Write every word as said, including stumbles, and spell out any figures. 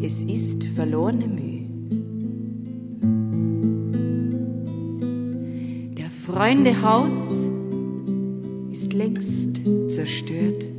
es ist verlorene Mühe. Der Freunde Haus ist längst zerstört.